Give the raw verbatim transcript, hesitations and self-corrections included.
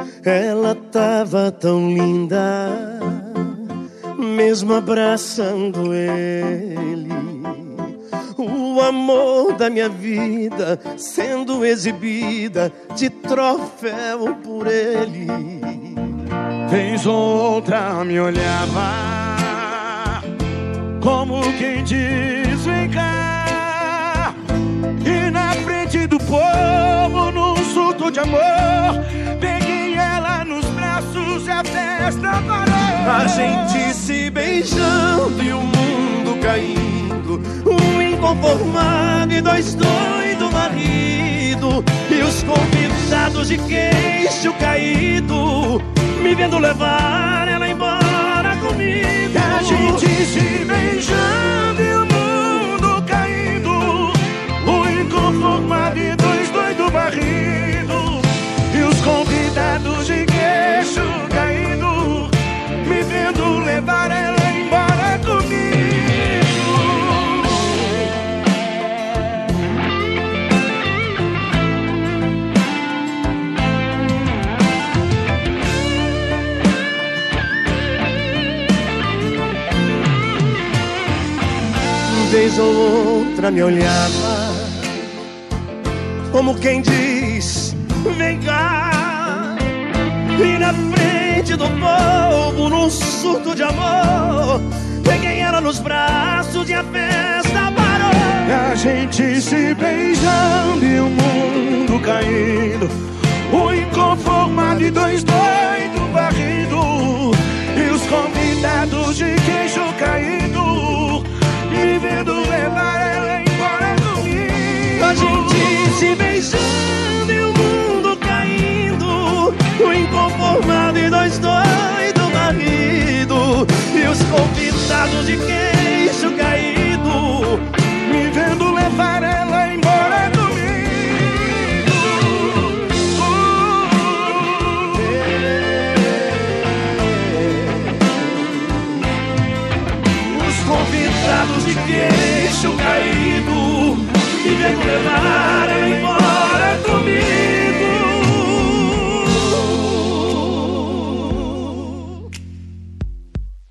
Ela tava tão linda, mesmo abraçando ele. O amor da minha vida sendo exibida de troféu por ele. Vez ou outra me olhava, como quem diz vem cá. E na frente do povo, num surto de amor, peguei ela nos braços e a festa parou. A gente se beijando e o mundo caindo, um inconformado e dois doidos marido. E os convidados de queixo caído, me vendo levar ela embora comigo. E a gente se beijando e o mundo caindo, um inconformado e dois doidos barrido. E os convidados de queixo caído, me vendo levar ela embora comigo. Vez ou outra me olhava, como quem diz, vem cá. E na frente do povo, num surto de amor, peguei ela nos braços e a festa parou. E a gente se beijando e o mundo caindo, o inconformado e dois doidos barrido. E os convidados de queixo caído, me vendo levar ela embora comigo. A gente se beijando e o mundo caindo, o inconformado e dois doidos marido. E os convidados de queixo caído, me vendo levar ela embora comigo. Os convidados de queixo caído, me vendo levar